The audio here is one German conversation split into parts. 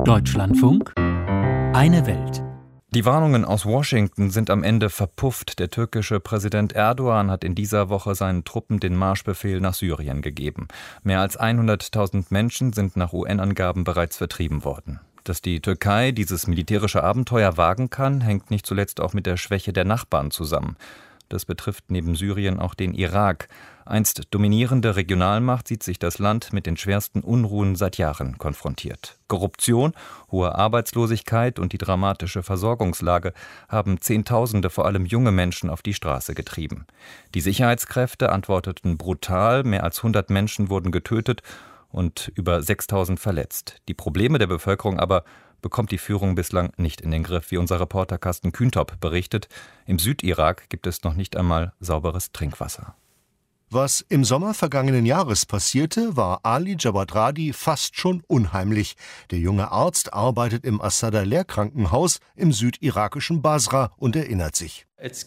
Deutschlandfunk, eine Welt. Die Warnungen aus Washington sind am Ende verpufft. Der türkische Präsident Erdogan hat in dieser Woche seinen Truppen den Marschbefehl nach Syrien gegeben. Mehr als 100.000 Menschen sind nach UN-Angaben bereits vertrieben worden. Dass die Türkei dieses militärische Abenteuer wagen kann, hängt nicht zuletzt auch mit der Schwäche der Nachbarn zusammen. Das betrifft neben Syrien auch den Irak. Einst dominierende Regionalmacht sieht sich das Land mit den schwersten Unruhen seit Jahren konfrontiert. Korruption, hohe Arbeitslosigkeit und die dramatische Versorgungslage haben Zehntausende, vor allem junge Menschen, auf die Straße getrieben. Die Sicherheitskräfte antworteten brutal, mehr als 100 Menschen wurden getötet und über 6.000 verletzt. Die Probleme der Bevölkerung aber bekommt die Führung bislang nicht in den Griff, wie unser Reporter Carsten Kühntop berichtet. Im Südirak gibt es noch nicht einmal sauberes Trinkwasser. Was im Sommer vergangenen Jahres passierte, war Ali Jabadradi fast schon unheimlich. Der junge Arzt arbeitet im Asada-Lehrkrankenhaus im südirakischen Basra und erinnert sich. Es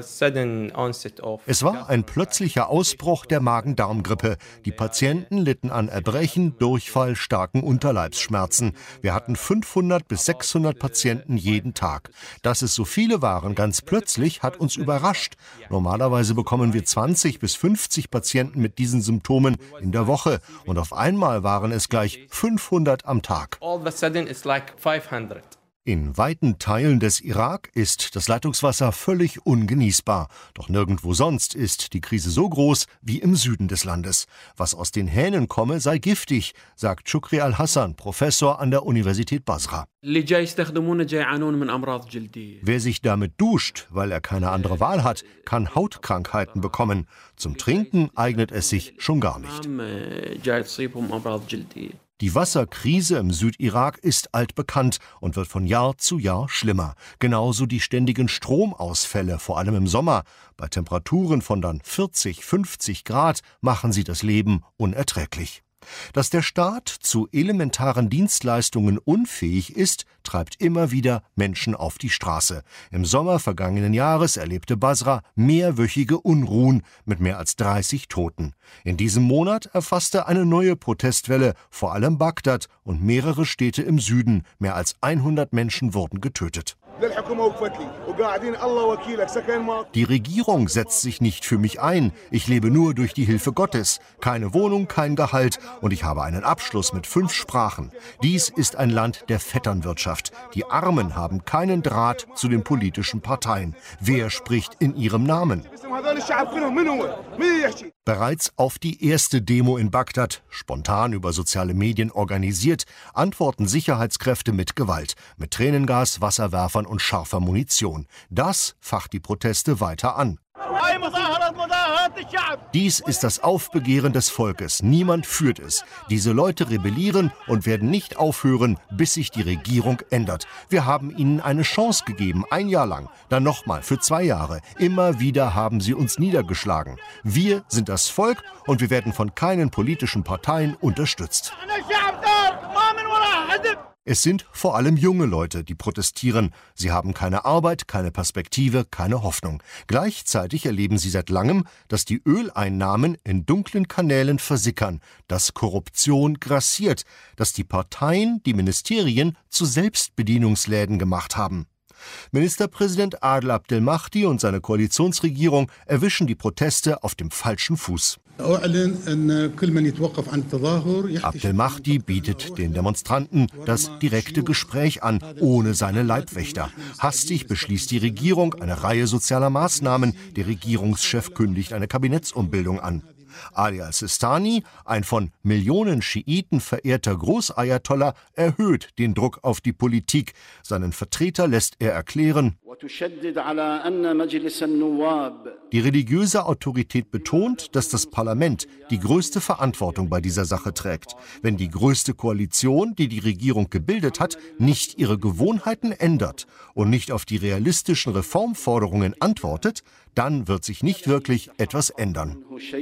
war ein plötzlicher Ausbruch der Magen-Darm-Grippe. Die Patienten litten an Erbrechen, Durchfall, starken Unterleibsschmerzen. Wir hatten 500 bis 600 Patienten jeden Tag. Dass es so viele waren, ganz plötzlich, hat uns überrascht. Normalerweise bekommen wir 20 bis 50 Patienten mit diesen Symptomen in der Woche. Und auf einmal waren es gleich 500 am Tag. In weiten Teilen des Irak ist das Leitungswasser völlig ungenießbar. Doch nirgendwo sonst ist die Krise so groß wie im Süden des Landes. Was aus den Hähnen komme, sei giftig, sagt Shukri al-Hassan, Professor an der Universität Basra. Wer sich damit duscht, weil er keine andere Wahl hat, kann Hautkrankheiten bekommen. Zum Trinken eignet es sich schon gar nicht. Die Wasserkrise im Südirak ist altbekannt und wird von Jahr zu Jahr schlimmer. Genauso die ständigen Stromausfälle, vor allem im Sommer. Bei Temperaturen von dann 40, 50 Grad machen sie das Leben unerträglich. Dass der Staat zu elementaren Dienstleistungen unfähig ist, treibt immer wieder Menschen auf die Straße. Im Sommer vergangenen Jahres erlebte Basra mehrwöchige Unruhen mit mehr als 30 Toten. In diesem Monat erfasste eine neue Protestwelle vor allem Bagdad und mehrere Städte im Süden. Mehr als 100 Menschen wurden getötet. Die Regierung setzt sich nicht für mich ein. Ich lebe nur durch die Hilfe Gottes. Keine Wohnung, kein Gehalt und ich habe einen Abschluss mit 5 Sprachen. Dies ist ein Land der Vetternwirtschaft. Die Armen haben keinen Draht zu den politischen Parteien. Wer spricht in ihrem Namen? Bereits auf die erste Demo in Bagdad, spontan über soziale Medien organisiert, antworten Sicherheitskräfte mit Gewalt, mit Tränengas, Wasserwerfern und scharfer Munition. Das facht die Proteste weiter an. Dies ist das Aufbegehren des Volkes. Niemand führt es. Diese Leute rebellieren und werden nicht aufhören, bis sich die Regierung ändert. Wir haben ihnen eine Chance gegeben, 1 Jahr lang, dann nochmal für 2 Jahre. Immer wieder haben sie uns niedergeschlagen. Wir sind das Volk und wir werden von keinen politischen Parteien unterstützt. Es sind vor allem junge Leute, die protestieren. Sie haben keine Arbeit, keine Perspektive, keine Hoffnung. Gleichzeitig erleben sie seit langem, dass die Öleinnahmen in dunklen Kanälen versickern, dass Korruption grassiert, dass die Parteien die Ministerien zu Selbstbedienungsläden gemacht haben. Ministerpräsident Adel Abdel-Mahdi und seine Koalitionsregierung erwischen die Proteste auf dem falschen Fuß. Abdel-Mahdi bietet den Demonstranten das direkte Gespräch an, ohne seine Leibwächter. Hastig beschließt die Regierung eine Reihe sozialer Maßnahmen. Der Regierungschef kündigt eine Kabinettsumbildung an. Ali al-Sistani, ein von Millionen Schiiten verehrter Großayatollah, erhöht den Druck auf die Politik. Seinen Vertreter lässt er erklären: Die religiöse Autorität betont, dass das Parlament die größte Verantwortung bei dieser Sache trägt. Wenn die größte Koalition, die die Regierung gebildet hat, nicht ihre Gewohnheiten ändert und nicht auf die realistischen Reformforderungen antwortet, dann wird sich nicht wirklich etwas ändern.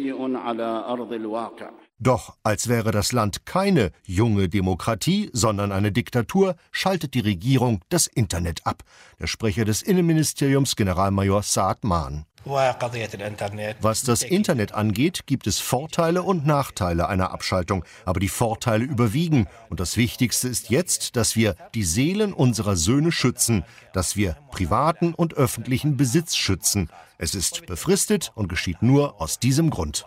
Doch als wäre das Land keine junge Demokratie, sondern eine Diktatur, schaltet die Regierung das Internet ab. Der Sprecher des Innenministeriums, Generalmajor Saad Maan. Was das Internet angeht, gibt es Vorteile und Nachteile einer Abschaltung. Aber die Vorteile überwiegen. Und das Wichtigste ist jetzt, dass wir die Seelen unserer Söhne schützen, dass wir privaten und öffentlichen Besitz schützen. Es ist befristet und geschieht nur aus diesem Grund.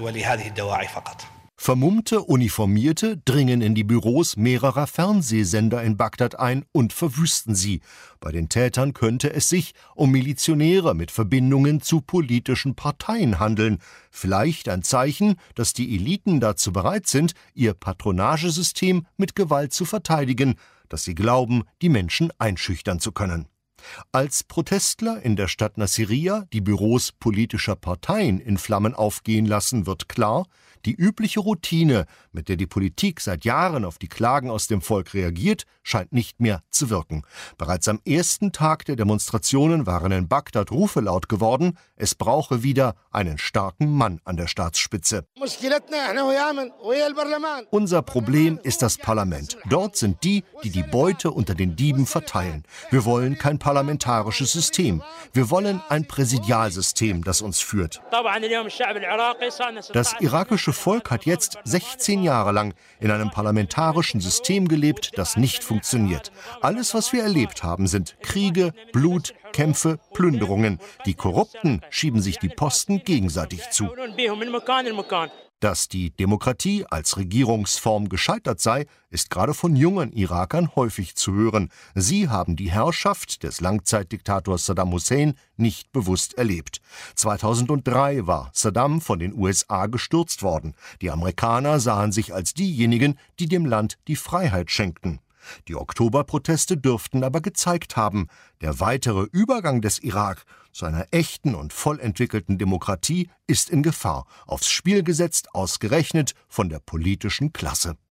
Vermummte Uniformierte dringen in die Büros mehrerer Fernsehsender in Bagdad ein und verwüsten sie. Bei den Tätern könnte es sich um Milizionäre mit Verbindungen zu politischen Parteien handeln. Vielleicht ein Zeichen, dass die Eliten dazu bereit sind, ihr Patronagesystem mit Gewalt zu verteidigen, dass sie glauben, die Menschen einschüchtern zu können. Als Protestler in der Stadt Nasiriyah die Büros politischer Parteien in Flammen aufgehen lassen, wird klar, die übliche Routine, mit der die Politik seit Jahren auf die Klagen aus dem Volk reagiert, scheint nicht mehr zu wirken. Bereits am ersten Tag der Demonstrationen waren in Bagdad Rufe laut geworden, es brauche wieder einen starken Mann an der Staatsspitze. Unser Problem ist das Parlament. Dort sind die, die die Beute unter den Dieben verteilen. Wir wollen kein parlamentarisches System. Wir wollen ein Präsidialsystem, das uns führt. Das irakische Volk hat jetzt 16 Jahre lang in einem parlamentarischen System gelebt, das nicht funktioniert. Alles, was wir erlebt haben, sind Kriege, Blut, Kämpfe, Plünderungen. Die Korrupten schieben sich die Posten gegenseitig zu. Dass die Demokratie als Regierungsform gescheitert sei, ist gerade von jungen Irakern häufig zu hören. Sie haben die Herrschaft des Langzeitdiktators Saddam Hussein nicht bewusst erlebt. 2003 war Saddam von den USA gestürzt worden. Die Amerikaner sahen sich als diejenigen, die dem Land die Freiheit schenkten. Die Oktoberproteste dürften aber gezeigt haben, der weitere Übergang des Irak zu einer echten und voll entwickelten Demokratie ist in Gefahr, aufs Spiel gesetzt, ausgerechnet von der politischen Klasse.